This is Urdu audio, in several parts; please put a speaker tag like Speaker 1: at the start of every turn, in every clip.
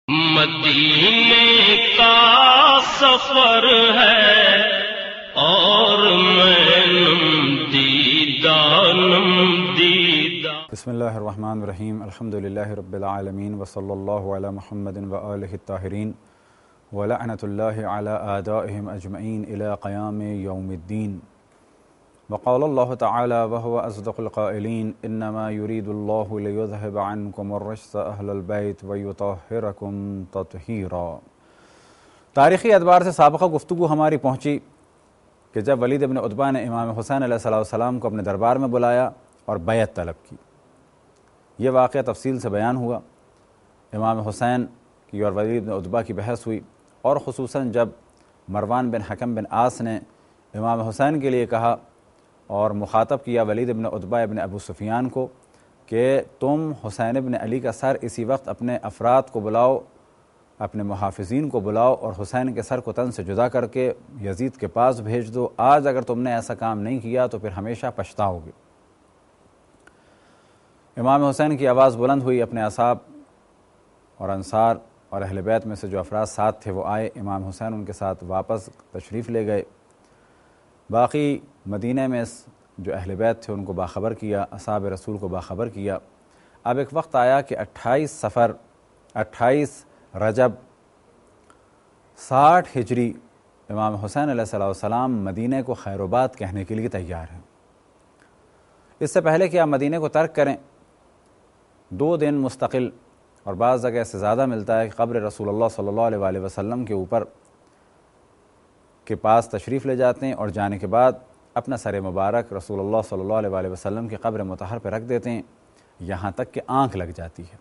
Speaker 1: مدینے کا سفر ہے اور میں دیدہ.
Speaker 2: بسم اللہ الرحمن الرحیم. الحمدللہ رب العالمین وصلی اللہ علی محمد وآلہ الطاہرین ولعنۃ اللہ علی اعدائہم اجمعین الی قیام یوم الدین. وقال اللہ تعالی وهو اصدق القائلین انما یرید اللہ لیذهب عنکم الرجس اہل البیت ویطہرکم تطہیرا. تاریخی اعتبار سے سابقہ گفتگو ہماری پہنچی کہ جب ولید بن عتبہ نے امام حسین علیہ السلام کو اپنے دربار میں بلایا اور بیعت طلب کی. یہ واقعہ تفصیل سے بیان ہوا. امام حسین کی اور ولید بن عتبہ کی بحث ہوئی، اور خصوصاً جب مروان بن حکم بن عاص نے امام حسین کے لیے کہا اور مخاطب کیا ولید بن عتبہ ابن ابو سفیان کو کہ تم حسین ابن علی کا سر اسی وقت اپنے افراد کو بلاؤ، اپنے محافظین کو بلاؤ اور حسین کے سر کو تن سے جدا کر کے یزید کے پاس بھیج دو. آج اگر تم نے ایسا کام نہیں کیا تو پھر ہمیشہ پچھتاؤ گے. امام حسین کی آواز بلند ہوئی. اپنے اصحاب اور انصار اور اہل بیت میں سے جو افراد ساتھ تھے وہ آئے. امام حسین ان کے ساتھ واپس تشریف لے گئے. باقی مدینہ میں جو اہل بیت تھے ان کو باخبر کیا، اصحاب رسول کو باخبر کیا. اب ایک وقت آیا کہ 28 رجب 60 ہجری امام حسین علیہ السلام مدینہ کو خیر و باد کہنے کے لیے تیار ہیں. اس سے پہلے کہ آپ مدینہ کو ترک کریں 2 دن مستقل، اور بعض جگہ سے زیادہ ملتا ہے کہ قبر رسول اللہ صلی اللہ علیہ وسلم کے اوپر کے پاس تشریف لے جاتے ہیں اور جانے کے بعد اپنا سر مبارک رسول اللہ صلی اللہ علیہ وسلم کی قبر مطہر پہ رکھ دیتے ہیں یہاں تک کہ آنکھ لگ جاتی ہے.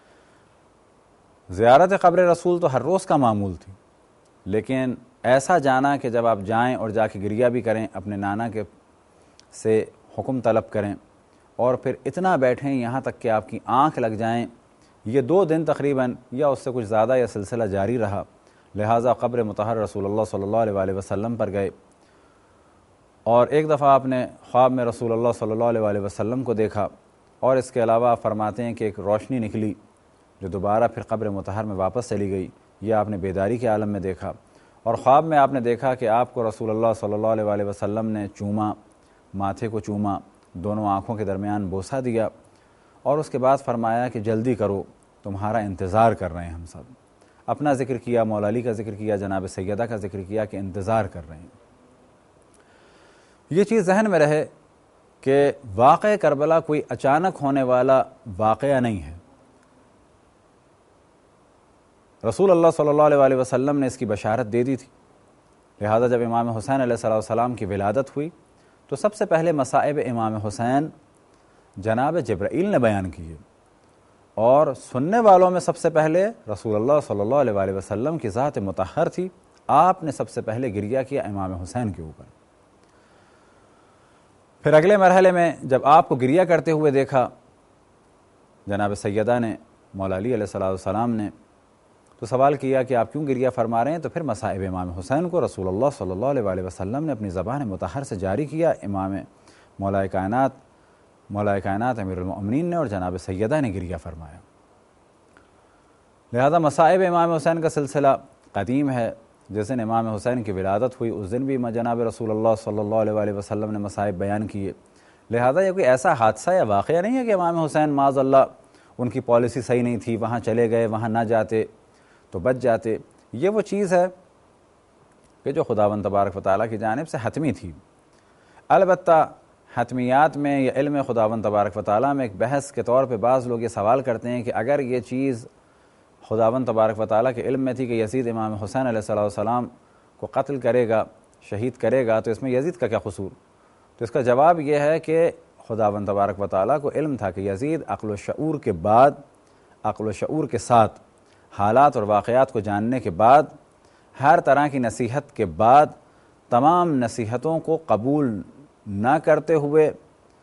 Speaker 2: زیارت قبر رسول تو ہر روز کا معمول تھی، لیکن ایسا جانا کہ جب آپ جائیں اور جا کے گریہ بھی کریں، اپنے نانا کے سے حکم طلب کریں اور پھر اتنا بیٹھیں یہاں تک کہ آپ کی آنکھ لگ جائیں، یہ 2 دن تقریباً یا اس سے کچھ زیادہ یہ سلسلہ جاری رہا. لہٰذا قبر مطہر رسول اللہ صلی اللہ علیہ وسلم پر گئے، اور ایک دفعہ آپ نے خواب میں رسول اللہ صلی اللہ علیہ وسلم کو دیکھا، اور اس کے علاوہ آپ فرماتے ہیں کہ ایک روشنی نکلی جو دوبارہ پھر قبر مطہر میں واپس چلی گئی. یہ آپ نے بیداری کے عالم میں دیکھا، اور خواب میں آپ نے دیکھا کہ آپ کو رسول اللہ صلی اللہ علیہ وسلم نے چوما، ماتھے کو چوما، دونوں آنکھوں کے درمیان بوسہ دیا، اور اس کے بعد فرمایا کہ جلدی کرو تمہارا انتظار کر رہے ہیں ہم سب. اپنا ذکر کیا، مولا علی کا ذکر کیا، جناب سیدہ کا ذکر کیا کہ انتظار کر رہے ہیں. یہ چیز ذہن میں رہے کہ واقعہ کربلا کوئی اچانک ہونے والا واقعہ نہیں ہے. رسول اللہ صلی اللہ علیہ وسلم نے اس کی بشارت دے دی تھی. لہذا جب امام حسین علیہ السلام کی ولادت ہوئی تو سب سے پہلے مصائب امام حسین جناب جبرائیل نے بیان کیے، اور سننے والوں میں سب سے پہلے رسول اللہ صلی اللہ علیہ وسلم کی ذات مطہر تھی. آپ نے سب سے پہلے گریہ کیا امام حسین کے اوپر. پھر اگلے مرحلے میں جب آپ کو گریہ کرتے ہوئے دیکھا جناب سیدہ نے، مولا علی علیہ السلام نے، تو سوال کیا کہ آپ کیوں گریہ فرما رہے ہیں؟ تو پھر مصائب امام حسین کو رسول اللہ صلی اللہ علیہ وسلم نے اپنی زبان مطہر سے جاری کیا. امام مولا کائنات امیر المؤمنین نے اور جناب سیدہ نے گریہ فرمایا. لہذا مصائب امام حسین کا سلسلہ قدیم ہے. جس دن امام حسین کی ولادت ہوئی اس دن بھی جناب رسول اللہ صلی اللہ علیہ وسلم نے مصائب بیان کیے. لہذا یہ کوئی ایسا حادثہ یا واقعہ نہیں ہے کہ امام حسین معاذ اللہ ان کی پالیسی صحیح نہیں تھی، وہاں چلے گئے، وہاں نہ جاتے تو بچ جاتے. یہ وہ چیز ہے کہ جو خداوند تبارک و تعالیٰ کی جانب سے حتمی تھی. البتہ حتمیات میں یا علم خداوند تبارک و تعالیٰ میں ایک بحث کے طور پہ بعض لوگ یہ سوال کرتے ہیں کہ اگر یہ چیز خداوند تبارک و تعالیٰ کے علم میں تھی کہ یزید امام حسین علیہ السلام کو قتل کرے گا، شہید کرے گا، تو اس میں یزید کا کیا قصور؟ تو اس کا جواب یہ ہے کہ خداوند تبارک و تعالیٰ کو علم تھا کہ یزید عقل و شعور کے بعد، عقل و شعور کے ساتھ حالات اور واقعات کو جاننے کے بعد، ہر طرح کی نصیحت کے بعد، تمام نصیحتوں کو قبول نہ کرتے ہوئے،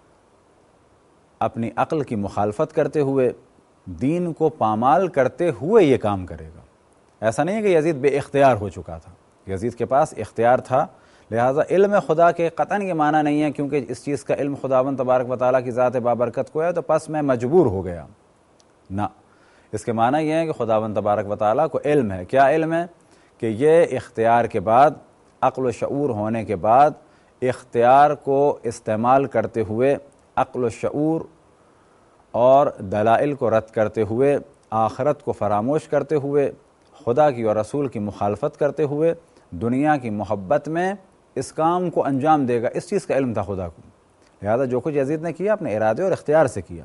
Speaker 2: اپنی عقل کی مخالفت کرتے ہوئے، دین کو پامال کرتے ہوئے یہ کام کرے گا. ایسا نہیں ہے کہ یزید بے اختیار ہو چکا تھا، یزید کے پاس اختیار تھا. لہٰذا علم خدا کے قطعاً یہ معنی نہیں ہے کیونکہ اس چیز کا علم خداوند تبارک و تعالیٰ کی ذات بابرکت کو ہے تو پس میں مجبور ہو گیا. نہ، اس کے معنی یہ ہے کہ خداوند تبارک و تعالیٰ کو علم ہے. کیا علم ہے؟ کہ یہ اختیار کے بعد، عقل و شعور ہونے کے بعد، اختیار کو استعمال کرتے ہوئے، عقل و شعور اور دلائل کو رد کرتے ہوئے، آخرت کو فراموش کرتے ہوئے، خدا کی اور رسول کی مخالفت کرتے ہوئے، دنیا کی محبت میں اس کام کو انجام دے گا. اس چیز کا علم تھا خدا کو. لہذا جو کچھ یزید نے کیا اپنے ارادے اور اختیار سے کیا.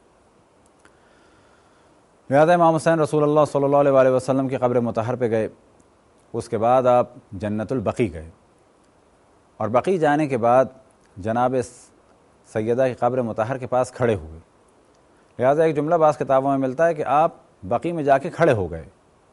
Speaker 2: لہذا امام حسین رسول اللہ صلی اللہ علیہ وسلم کی قبر مطہر پہ گئے. اس کے بعد آپ جنت البقیع گئے، اور بقیع جانے کے بعد جناب سیدہ کی قبر مطہر کے پاس کھڑے ہوئے. لہذا ایک جملہ بعض کتابوں میں ملتا ہے کہ آپ بقیع میں جا کے کھڑے ہو گئے،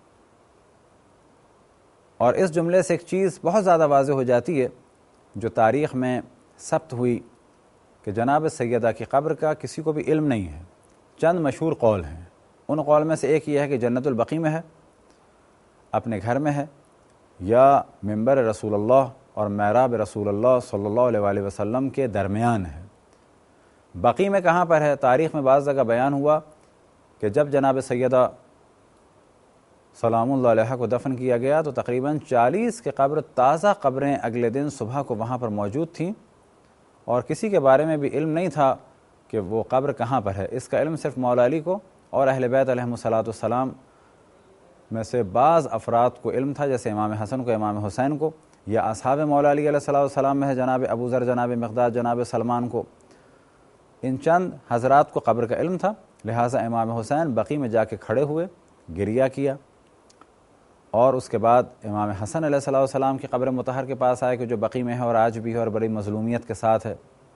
Speaker 2: اور اس جملے سے ایک چیز بہت زیادہ واضح ہو جاتی ہے جو تاریخ میں ثبت ہوئی کہ جناب سیدہ کی قبر کا کسی کو بھی علم نہیں ہے. چند مشہور قول ہیں. ان قول میں سے ایک یہ ہے کہ جنت البقیع میں ہے، اپنے گھر میں ہے، یا منبر رسول اللہ اور محراب رسول اللہ صلی اللہ علیہ وسلم کے درمیان ہے. بقیع میں کہاں پر ہے؟ تاریخ میں بعض جگہ بیان ہوا کہ جب جناب سیدہ سلام اللہ علیہ کو دفن کیا گیا تو تقریباً 40 کے قبر تازہ قبریں اگلے دن صبح کو وہاں پر موجود تھیں، اور کسی کے بارے میں بھی علم نہیں تھا کہ وہ قبر کہاں پر ہے. اس کا علم صرف مولا علی کو اور اہل بیت علیہم السلام میں سے بعض افراد کو علم تھا، جیسے امام حسن کو، امام حسین کو، یا اصحاب مولا علی علیہ السلام میں ہے جناب ابو ذر، جناب مقداد، جناب سلمان کو. ان چند حضرات کو قبر کا علم تھا. لہٰذا امام حسین بقیع میں جا کے کھڑے ہوئے، گریہ کیا، اور اس کے بعد امام حسن علیہ السلام کی قبر مطہر کے پاس آئے کہ جو بقیع میں ہے اور آج بھی ہے اور بڑی مظلومیت کے ساتھ ہے.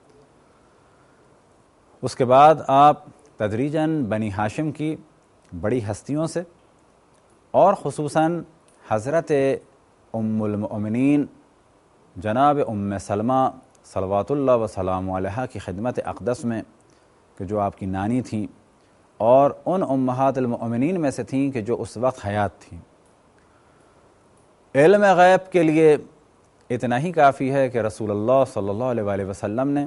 Speaker 2: اس کے بعد آپ تدریجاً بنی ہاشم کی بڑی ہستیوں سے، اور خصوصاً حضرت ام المؤمنین جناب ام سلمہ صلوات اللہ وسلام علیہا کی خدمت اقدس میں، کہ جو آپ کی نانی تھیں اور ان امہات المؤمنین میں سے تھیں کہ جو اس وقت حیات تھیں. علم غیب کے لیے اتنا ہی کافی ہے کہ رسول اللہ صلی اللہ علیہ وسلم نے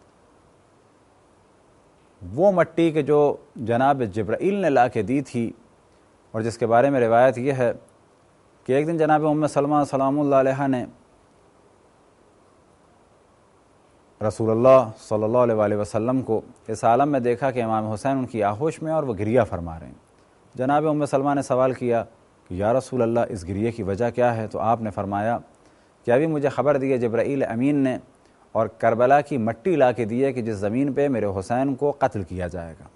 Speaker 2: وہ مٹی کہ جو جناب جبرائیل نے لا کے دی تھی، اور جس کے بارے میں روایت یہ ہے کہ ایک دن جناب ام سلمہ سلام اللہ علیہ نے رسول اللہ صلی اللہ علیہ وسلم کو اس عالم میں دیکھا کہ امام حسین ان کی آغوش میں اور وہ گریہ فرما رہے ہیں. جناب ام سلمہ نے سوال کیا کہ یا رسول اللہ اس گریہ کی وجہ کیا ہے؟ تو آپ نے فرمایا کہ ابھی مجھے خبر دی ہے جبرائیل امین نے، اور کربلا کی مٹی لا کے دی ہے کہ جس زمین پہ میرے حسین کو قتل کیا جائے گا.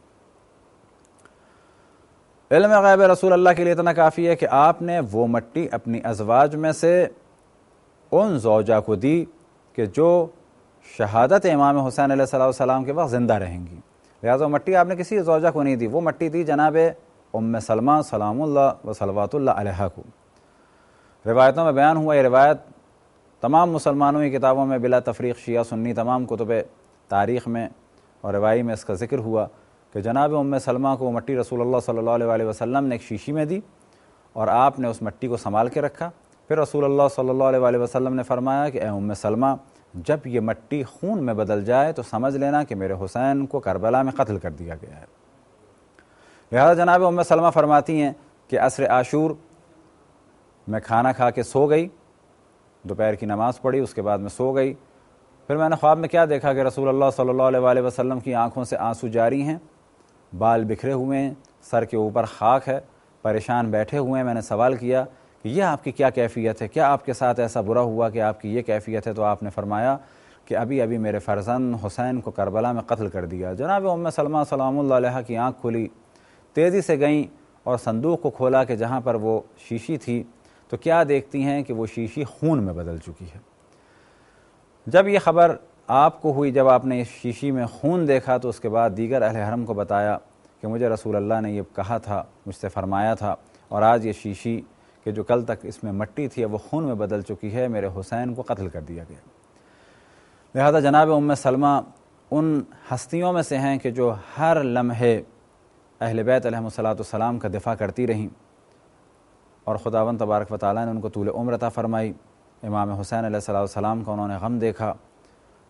Speaker 2: علم غیب رسول اللہ کے لیے اتنا کافی ہے کہ آپ نے وہ مٹی اپنی ازواج میں سے ان زوجہ کو دی کہ جو شہادت امام حسین علیہ السلام کے وقت زندہ رہیں گی. لہٰذا وہ مٹی آپ نے کسی زوجہ کو نہیں دی، وہ مٹی دی جناب ام سلمہ سلام اللہ و صلوات اللہ علیہ کو. روایتوں میں بیان ہوا، یہ روایت تمام مسلمانوں کی کتابوں میں بلا تفریق، شیعہ سنی تمام کتب تاریخ میں اور روائی میں اس کا ذکر ہوا کہ جناب ام سلمہ کو مٹی رسول اللہ صلی اللہ علیہ وسلم نے ایک شیشی میں دی، اور آپ نے اس مٹی کو سنبھال کے رکھا. پھر رسول اللہ صلی اللہ علیہ وسلم نے فرمایا کہ اے ام سلمہ، جب یہ مٹی خون میں بدل جائے تو سمجھ لینا کہ میرے حسین کو کربلا میں قتل کر دیا گیا ہے. لہذا جناب ام سلمہ فرماتی ہیں کہ عصر عاشور میں کھانا کھا کے سو گئی، دوپہر کی نماز پڑھی، اس کے بعد میں سو گئی. پھر میں نے خواب میں کیا دیکھا کہ رسول اللہ صلی اللہ علیہ وسلم کی آنکھوں سے آنسو جاری ہیں، بال بکھرے ہوئے ہیں، سر کے اوپر خاک ہے، پریشان بیٹھے ہوئے ہیں. میں نے سوال کیا کہ یہ آپ کی کیا کیفیت ہے؟ کیا آپ کے ساتھ ایسا برا ہوا کہ آپ کی یہ کیفیت ہے؟ تو آپ نے فرمایا کہ ابھی میرے فرزند حسین کو کربلا میں قتل کر دیا. جناب ام سلمہ سلام اللہ علیہ کی آنکھ کھلی، تیزی سے گئیں اور صندوق کو کھولا کہ جہاں پر وہ شیشی تھی تو کیا دیکھتی ہیں کہ وہ شیشی خون میں بدل چکی ہے. جب یہ خبر آپ کو ہوئی، جب آپ نے اس شیشی میں خون دیکھا، تو اس کے بعد دیگر اہل حرم کو بتایا کہ مجھے رسول اللہ نے یہ کہا تھا، مجھ سے فرمایا تھا، اور آج یہ شیشی کہ جو کل تک اس میں مٹی تھی وہ خون میں بدل چکی ہے، میرے حسین کو قتل کر دیا گیا. لہذا جناب ام سلمہ ان ہستیوں میں سے ہیں کہ جو ہر لمحے اہل بیت علیہم السلام کا دفاع کرتی رہیں، اور خداوند تبارک و تعالیٰ نے ان کو طول عمر عطا فرمائی. امام حسین علیہ السلام کا انہوں نے غم دیکھا،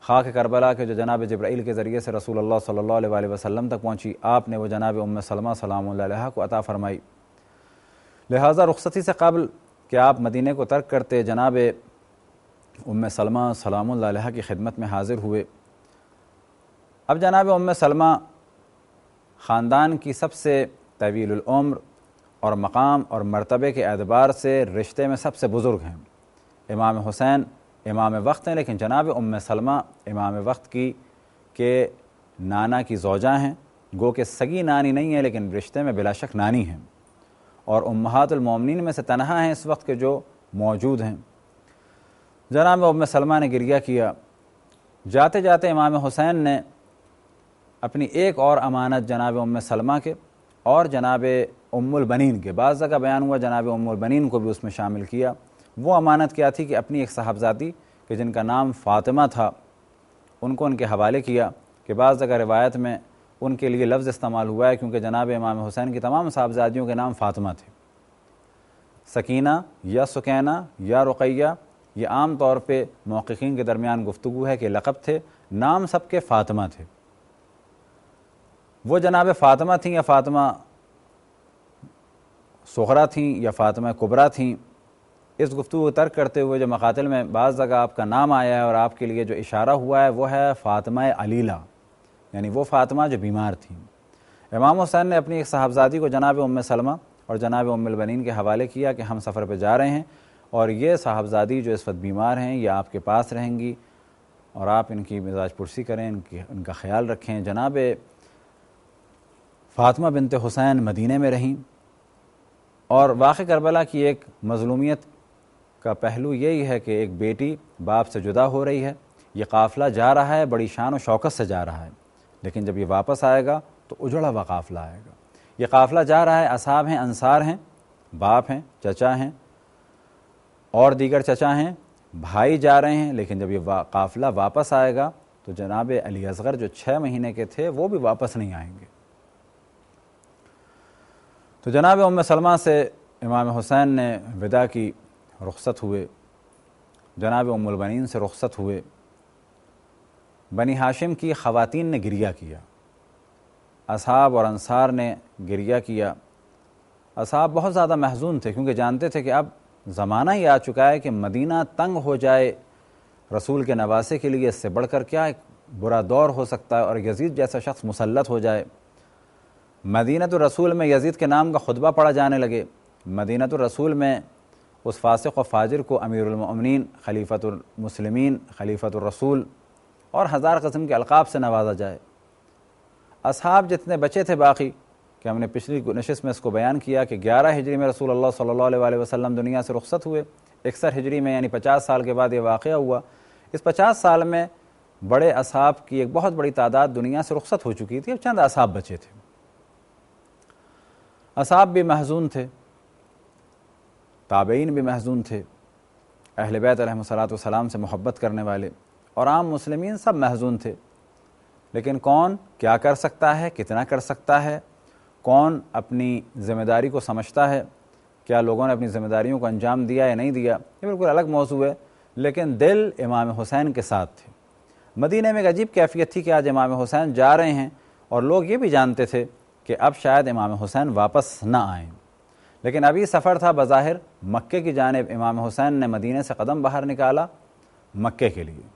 Speaker 2: خاک کربلا کے جو جناب جبرائیل کے ذریعے سے رسول اللہ صلی اللہ علیہ وآلہ وسلم تک پہنچی، آپ نے وہ جناب ام سلمہ سلام اللہ علیہا کو عطا فرمائی۔ لہٰذا رخصتی سے قبل کہ آپ مدینے کو ترک کرتے جناب ام سلمہ سلام اللہ علیہا کی خدمت میں حاضر ہوئے۔ اب جناب ام سلمہ خاندان کی سب سے طویل العمر اور مقام اور مرتبے کے اعتبار سے رشتے میں سب سے بزرگ ہیں۔ امام حسین امام وقت ہیں، لیکن جناب ام سلمہ امام وقت کی کے نانا کی زوجہ ہیں، گو کہ سگی نانی نہیں ہے لیکن رشتے میں بلا شک نانی ہیں، اور امہات المومنین میں سے تنہا ہیں اس وقت کے جو موجود ہیں۔ جناب ام سلمہ نے گریہ کیا۔ جاتے جاتے امام حسین نے اپنی ایک اور امانت جناب ام سلمہ کے اور جناب ام البنین کے، بعض جگہ بیان ہوا جناب ام البنین کو بھی اس میں شامل کیا۔ وہ امانت کیا تھی کہ اپنی ایک صاحبزادی کہ جن کا نام فاطمہ تھا ان کو ان کے حوالے کیا، کہ بعض جگہ روایت میں ان کے لیے لفظ استعمال ہوا ہے کیونکہ جناب امام حسین کی تمام صاحبزادیوں کے نام فاطمہ تھے۔ سکینہ یا سکینہ یا رقیہ، یہ عام طور پہ محققین کے درمیان گفتگو ہے کہ لقب تھے، نام سب کے فاطمہ تھے۔ وہ جناب فاطمہ تھیں یا فاطمہ صغریٰ تھیں یا فاطمہ کبریٰ تھیں، اس گفتگو کو ترک کرتے ہوئے جو مقاتل میں بعض جگہ آپ کا نام آیا ہے اور آپ کے لیے جو اشارہ ہوا ہے وہ ہے فاطمہ علیلہ، یعنی وہ فاطمہ جو بیمار تھیں۔ امام حسین نے اپنی ایک صاحبزادی کو جناب ام سلمہ اور جناب ام البنین کے حوالے کیا کہ ہم سفر پہ جا رہے ہیں اور یہ صاحبزادی جو اس وقت بیمار ہیں یہ آپ کے پاس رہیں گی اور آپ ان کی مزاج پرسی کریں، ان کا خیال رکھیں۔ جناب فاطمہ بنت حسین مدینے میں رہیں، اور واقع کربلا کی ایک مظلومیت کا پہلو یہی ہے کہ ایک بیٹی باپ سے جدا ہو رہی ہے، یہ قافلہ جا رہا ہے، بڑی شان و شوکت سے جا رہا ہے، لیکن جب یہ واپس آئے گا تو اجڑا ہوا قافلہ آئے گا۔ یہ قافلہ جا رہا ہے، اصحاب ہیں، انصار ہیں، باپ ہیں، چچا ہیں اور دیگر چچا ہیں، بھائی جا رہے ہیں، لیکن جب یہ قافلہ واپس آئے گا تو جناب علی اصغر جو 6 مہینے کے تھے وہ بھی واپس نہیں آئیں گے۔ تو جناب ام سلمہ سے امام حسین نے وداع کی، رخصت ہوئے۔ جناب ام البنین سے رخصت ہوئے۔ بنی ہاشم کی خواتین نے گریہ کیا، اصحاب اور انصار نے گریہ کیا۔ اصحاب بہت زیادہ محزون تھے کیونکہ جانتے تھے کہ اب زمانہ ہی آ چکا ہے کہ مدینہ تنگ ہو جائے رسول کے نواسے کے لیے، اس سے بڑھ کر کیا ایک برا دور ہو سکتا ہے، اور یزید جیسا شخص مسلط ہو جائے۔ مدینہ الرسول میں یزید کے نام کا خطبہ پڑھا جانے لگے، مدینہ الرسول میں اس فاسق و فاجر کو امیر المؤمنین، خلیفۃ المسلمین، خلیفۃ الرسول اور 1000 قسم کے القاب سے نوازا جائے۔ اصحاب جتنے بچے تھے باقی، کہ ہم نے پچھلی نشست میں اس کو بیان کیا کہ 11 ہجری میں رسول اللہ صلی اللہ علیہ وآلہ وسلم دنیا سے رخصت ہوئے، 61 ہجری میں یعنی 50 سال کے بعد یہ واقعہ ہوا۔ اس 50 سال میں بڑے اصحاب کی ایک بہت بڑی تعداد دنیا سے رخصت ہو چکی تھی، اب چند اصحاب بچے تھے۔ اصحاب بھی محزون تھے، تابعین بھی محزون تھے، اہل بیت علیہم الصلوۃ والسلام سے محبت کرنے والے اور عام مسلمین سب محزون تھے، لیکن کون کیا کر سکتا ہے، کتنا کر سکتا ہے، کون اپنی ذمہ داری کو سمجھتا ہے، کیا لوگوں نے اپنی ذمہ داریوں کو انجام دیا یا نہیں دیا، یہ بالکل الگ موضوع ہے، لیکن دل امام حسین کے ساتھ تھے۔ مدینہ میں ایک عجیب کیفیت تھی کہ آج امام حسین جا رہے ہیں اور لوگ یہ بھی جانتے تھے کہ اب شاید امام حسین واپس نہ آئیں، لیکن ابھی سفر تھا بظاہر مکے کی جانب، امام حسین نے مدینے سے قدم باہر نکالا مکے کے لیے۔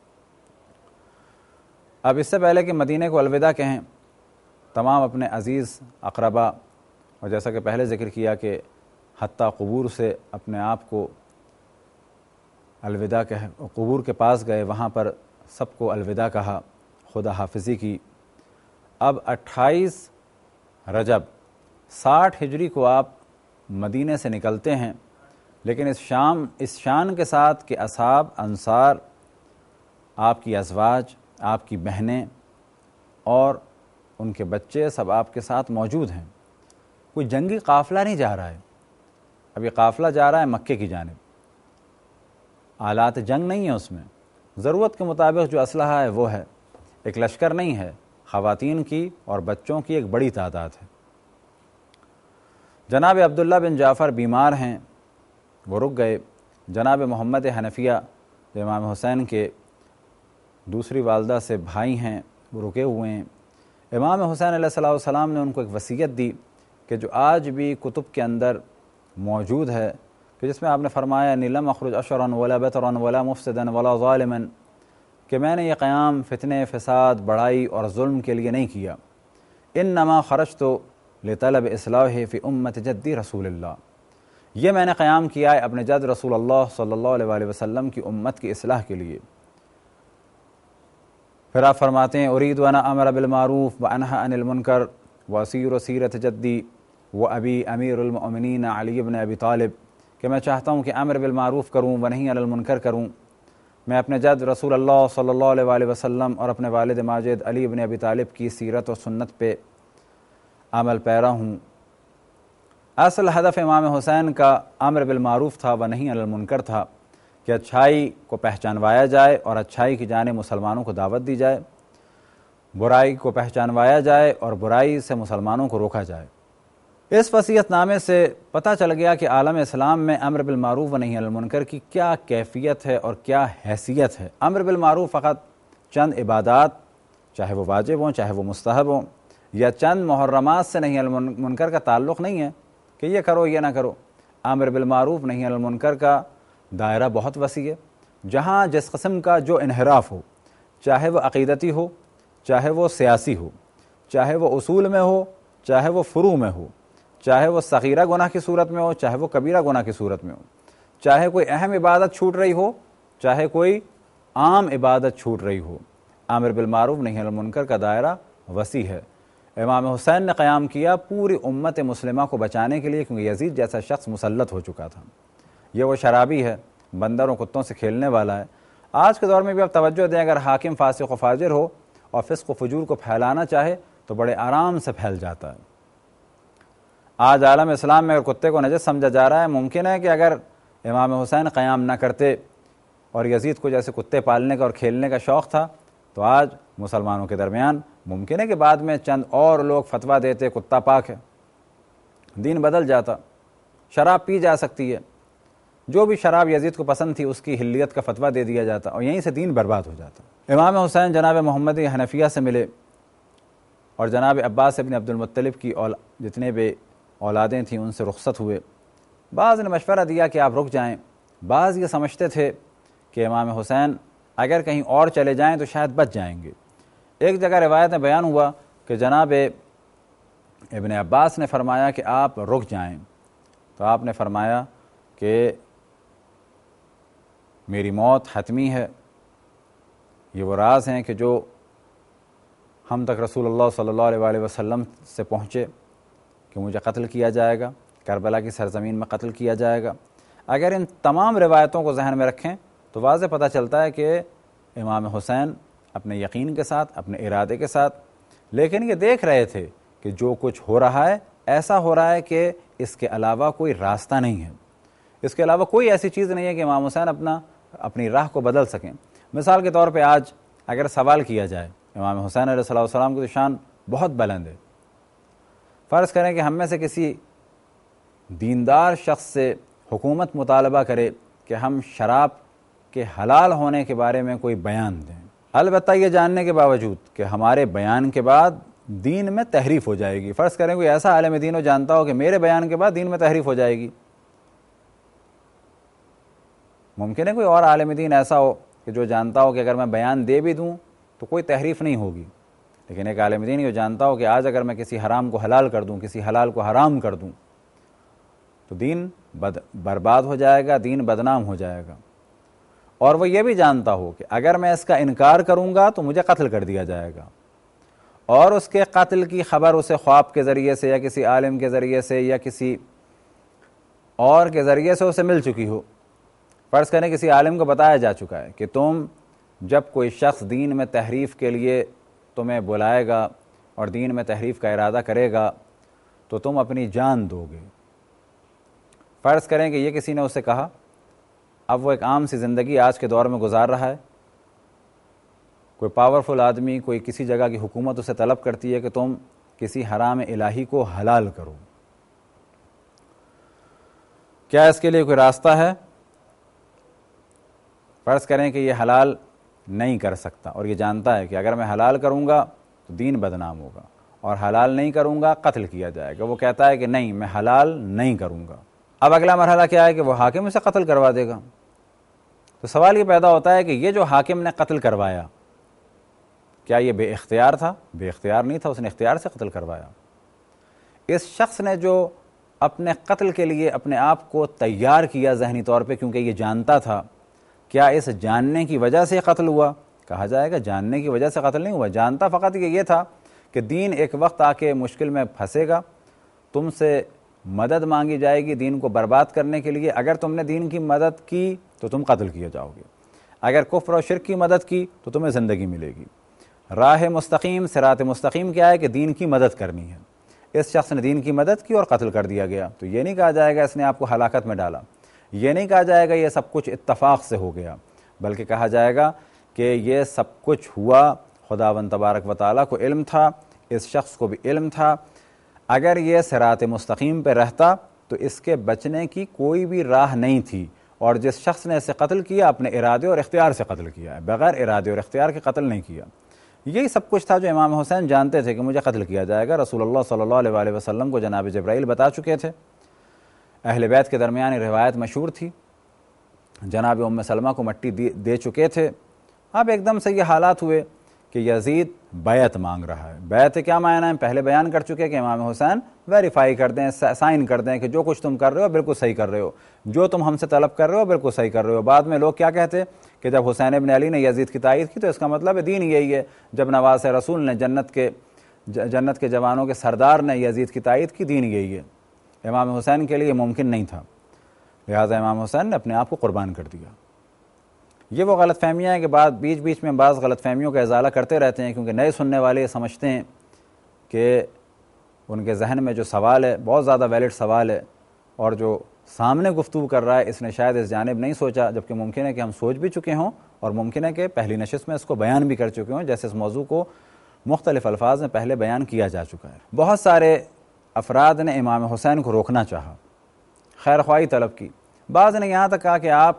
Speaker 2: اب اس سے پہلے کہ مدینے کو الوداع کہیں، تمام اپنے عزیز اقربا، اور جیسا کہ پہلے ذکر کیا کہ حتیٰ قبور سے اپنے آپ کو الوداع کہہ، قبور کے پاس گئے، وہاں پر سب کو الوداع کہا، خدا حافظی کی۔ اب 28 رجب 60 ہجری کو آپ مدینے سے نکلتے ہیں، لیکن اس شان کے ساتھ کہ اصحاب، انصار، آپ کی ازواج، آپ کی بہنیں اور ان کے بچے سب آپ کے ساتھ موجود ہیں۔ کوئی جنگی قافلہ نہیں جا رہا ہے، اب یہ قافلہ جا رہا ہے مکے کی جانب، آلات جنگ نہیں ہے اس میں، ضرورت کے مطابق جو اسلحہ ہے وہ ہے، ایک لشکر نہیں ہے، خواتین کی اور بچوں کی ایک بڑی تعداد ہے۔ جناب عبداللہ بن جعفر بیمار ہیں، وہ رک گئے۔ جناب محمد حنفیہ جو امام حسین کے دوسری والدہ سے بھائی ہیں وہ رکے ہوئے ہیں۔ امام حسین علیہ السلام نے ان کو ایک وصیت دی کہ جو آج بھی کتب کے اندر موجود ہے، کہ جس میں آپ نے فرمایا لم اخرج اشرا ولا بطرا ولا مفسدا ولا ظالما، کہ میں نے یہ قیام فتنے، فساد، بڑائی اور ظلم کے لیے نہیں کیا، انما خرجت لطلب اصلاح فی امت جدی رسول اللہ، یہ میں نے قیام کیا ہے اپنے جد رسول اللہ صلی اللہ علیہ وآلہ وسلم کی امت کی اصلاح کے لیے۔ پھر آپ فرماتے ہیں ارید ان امر بالمعروف وانہی عن المنکر واسیر سیرت جدی و ابی امیر المؤمنین علی بن ابی طالب، کہ میں چاہتا ہوں کہ امر بالمعروف کروں ونہی عن المنکر کروں، میں اپنے جد رسول اللہ صلی اللہ علیہ وآلہ وسلم اور اپنے والد ماجد علی بن ابی طالب کی سیرت و سنت پہ عمل پیرا ہوں۔ اصل ہدف امام حسین کا امر بالمعروف تھا ونہی عن المنکر تھا، کہ اچھائی کو پہچانوایا جائے اور اچھائی کی جانب مسلمانوں کو دعوت دی جائے، برائی کو پہچانوایا جائے اور برائی سے مسلمانوں کو روکا جائے۔ اس وصیت نامے سے پتہ چل گیا کہ عالم اسلام میں امر بالمعروف ونہی عن المنکر کی کیا کیفیت ہے اور کیا حیثیت ہے۔ امر بالمعروف فقط چند عبادات، چاہے وہ واجب ہوں چاہے وہ مستحب ہوں، یا چند محرمات سے نہی عن المنکر کا تعلق نہیں ہے کہ یہ کرو یہ نہ کرو۔ امر بالمعروف نہی عن المنکر کا دائرہ بہت وسیع ہے، جہاں جس قسم کا جو انحراف ہو، چاہے وہ عقیدتی ہو، چاہے وہ سیاسی ہو، چاہے وہ اصول میں ہو، چاہے وہ فروع میں ہو، چاہے وہ صغیرہ گناہ کی صورت میں ہو، چاہے وہ کبیرہ گناہ کی صورت میں ہو، چاہے کوئی اہم عبادت چھوٹ رہی ہو، چاہے کوئی عام عبادت چھوٹ رہی ہو، امر بالمعروف نہی عن المنکر کا دائرہ وسیع ہے۔ امام حسین نے قیام کیا پوری امت مسلمہ کو بچانے کے لیے، کیونکہ یزید جیسا شخص مسلط ہو چکا تھا، یہ وہ شرابی ہے، بندر و کتوں سے کھیلنے والا ہے۔ آج کے دور میں بھی آپ توجہ دیں، اگر حاکم فاسق و فاجر ہو اور فسق و فجور کو پھیلانا چاہے تو بڑے آرام سے پھیل جاتا ہے۔ آج عالم اسلام میں اگر کتے کو نجس سمجھا جا رہا ہے، ممکن ہے کہ اگر امام حسین قیام نہ کرتے اور یزید کو جیسے کتے پالنے کا اور کھیلنے کا شوق تھا، تو آج مسلمانوں کے درمیان ممکن ہے کہ بعد میں چند اور لوگ فتویٰ دیتے کتا پاک ہے، دین بدل جاتا، شراب پی جا سکتی ہے، جو بھی شراب یزید کو پسند تھی اس کی حلیت کا فتویٰ دے دیا جاتا اور یہیں سے دین برباد ہو جاتا۔ امام حسین جناب محمد حنفیہ سے ملے اور جناب عباس ابن عبد المطلب کی جتنے بھی اولادیں تھیں ان سے رخصت ہوئے۔ بعض نے مشورہ دیا کہ آپ رک جائیں، بعض یہ سمجھتے تھے کہ امام حسین اگر کہیں اور چلے جائیں تو شاید بچ جائیں گے۔ ایک جگہ روایت میں بیان ہوا کہ جناب ابن عباس نے فرمایا کہ آپ رک جائیں، تو آپ نے فرمایا کہ میری موت حتمی ہے، یہ وہ راز ہیں کہ جو ہم تک رسول اللہ صلی اللہ علیہ وآلہ وسلم سے پہنچے کہ مجھے قتل کیا جائے گا، کربلا کی سرزمین میں قتل کیا جائے گا۔ اگر ان تمام روایتوں کو ذہن میں رکھیں تو واضح پتہ چلتا ہے کہ امام حسین اپنے یقین کے ساتھ، اپنے ارادے کے ساتھ، لیکن یہ دیکھ رہے تھے کہ جو کچھ ہو رہا ہے ایسا ہو رہا ہے کہ اس کے علاوہ کوئی راستہ نہیں ہے، اس کے علاوہ کوئی ایسی چیز نہیں ہے کہ امام حسین اپنی راہ کو بدل سکیں۔ مثال کے طور پہ آج اگر سوال کیا جائے، امام حسین علیہ السلام کی شان بہت بلند ہے، فرض کریں کہ ہم میں سے کسی دیندار شخص سے حکومت مطالبہ کرے کہ ہم شراب کے حلال ہونے کے بارے میں کوئی بیان دیں، البتہ یہ جاننے کے باوجود کہ ہمارے بیان کے بعد دین میں تحریف ہو جائے گی۔ فرض کریں کوئی ایسا عالم دین ہو جانتا ہو کہ میرے بیان کے بعد دین میں تحریف ہو جائے گی، ممکن ہے کوئی اور عالم دین ایسا ہو کہ جو جانتا ہو کہ اگر میں بیان دے بھی دوں تو کوئی تحریف نہیں ہوگی، لیکن ایک عالم دین یہ جانتا ہو کہ آج اگر میں کسی حرام کو حلال کر دوں، کسی حلال کو حرام کر دوں تو دین برباد ہو جائے گا، دین بدنام ہو جائے گا، اور وہ یہ بھی جانتا ہو کہ اگر میں اس کا انکار کروں گا تو مجھے قتل کر دیا جائے گا، اور اس کے قتل کی خبر اسے خواب کے ذریعے سے یا کسی عالم کے ذریعے سے یا کسی اور کے ذریعے سے اسے مل چکی ہو۔ فرض کریں کسی عالم کو بتایا جا چکا ہے کہ تم جب کوئی شخص دین میں تحریف کے لیے تمہیں بلائے گا اور دین میں تحریف کا ارادہ کرے گا تو تم اپنی جان دو گے۔ فرض کریں کہ یہ کسی نے اسے کہا، اب وہ ایک عام سی زندگی آج کے دور میں گزار رہا ہے، کوئی پاورفل آدمی، کوئی کسی جگہ کی حکومت اسے طلب کرتی ہے کہ تم کسی حرام الہی کو حلال کرو، کیا اس کے لیے کوئی راستہ ہے؟ فرض کریں کہ یہ حلال نہیں کر سکتا، اور یہ جانتا ہے کہ اگر میں حلال کروں گا تو دین بدنام ہوگا، اور حلال نہیں کروں گا قتل کیا جائے گا، وہ کہتا ہے کہ نہیں میں حلال نہیں کروں گا۔ اب اگلا مرحلہ کیا ہے کہ وہ حاکم اسے قتل کروا دے گا۔ تو سوال یہ پیدا ہوتا ہے کہ یہ جو حاکم نے قتل کروایا، کیا یہ بے اختیار تھا؟ بے اختیار نہیں تھا، اس نے اختیار سے قتل کروایا۔ اس شخص نے جو اپنے قتل کے لیے اپنے آپ کو تیار کیا ذہنی طور پہ، کیونکہ یہ جانتا تھا، کیا اس جاننے کی وجہ سے قتل ہوا؟ کہا جائے گا جاننے کی وجہ سے قتل نہیں ہوا، جانتا فقط یہ تھا کہ دین ایک وقت آ کے مشکل میں پھنسے گا، تم سے مدد مانگی جائے گی دین کو برباد کرنے کے لیے، اگر تم نے دین کی مدد کی تو تم قتل کیے جاؤ گے، اگر کفر و شرک کی مدد کی تو تمہیں زندگی ملے گی۔ راہ مستقیم، صراط مستقیم کیا ہے کہ دین کی مدد کرنی ہے۔ اس شخص نے دین کی مدد کی اور قتل کر دیا گیا، تو یہ نہیں کہا جائے گا اس نے آپ کو ہلاکت میں ڈالا، یہ نہیں کہا جائے گا یہ سب کچھ اتفاق سے ہو گیا، بلکہ کہا جائے گا کہ یہ سب کچھ ہوا خداوند تبارک و تعالیٰ کو علم تھا، اس شخص کو بھی علم تھا، اگر یہ صراط مستقیم پہ رہتا تو اس کے بچنے کی کوئی بھی راہ نہیں تھی، اور جس شخص نے اسے قتل کیا اپنے ارادے اور اختیار سے قتل کیا ہے، بغیر ارادے اور اختیار کے قتل نہیں کیا۔ یہی سب کچھ تھا جو امام حسین جانتے تھے کہ مجھے قتل کیا جائے گا۔ رسول اللہ صلی اللہ علیہ وآلہ وسلم کو جناب جبرائیل بتا چکے تھے، اہل بیت کے درمیان یہ روایت مشہور تھی، جناب ام سلمہ کو مٹی دے چکے تھے۔ اب ایک دم سے یہ حالات ہوئے کہ یزید بیعت مانگ رہا ہے۔ بیعت کیا معنی ہے؟ پہلے بیان کر چکے کہ امام حسین ویریفائی کر دیں، سائن کر دیں کہ جو کچھ تم کر رہے ہو بالکل صحیح کر رہے ہو، جو تم ہم سے طلب کر رہے ہو بالکل صحیح کر رہے ہو۔ بعد میں لوگ کیا کہتے کہ جب حسین ابن علی نے یزید کی تائید کی تو اس کا مطلب ہے دین یہی ہے، جب نواز رسول نے جنت کے جوانوں کے سردار نے یزید کی تائید کی، دین یہی ہے۔ امام حسین کے لیے ممکن نہیں تھا، لہٰذا امام حسین نے اپنے آپ کو قربان کر دیا۔ یہ وہ غلط فہمیاں ہیں کہ بیچ بیچ میں بعض غلط فہمیوں کا ازالہ کرتے رہتے ہیں، کیونکہ نئے سننے والے سمجھتے ہیں کہ ان کے ذہن میں جو سوال ہے بہت زیادہ ویلڈ سوال ہے، اور جو سامنے گفتگو کر رہا ہے اس نے شاید اس جانب نہیں سوچا، جبکہ ممکن ہے کہ ہم سوچ بھی چکے ہوں، اور ممکن ہے کہ پہلی نشست میں اس کو بیان بھی کر چکے ہوں، جیسے اس موضوع کو مختلف الفاظ میں پہلے بیان کیا جا چکا ہے۔ بہت سارے افراد نے امام حسین کو روکنا چاہا، خیر خواہی طلب کی، بعض نے یہاں تک کہا کہ آپ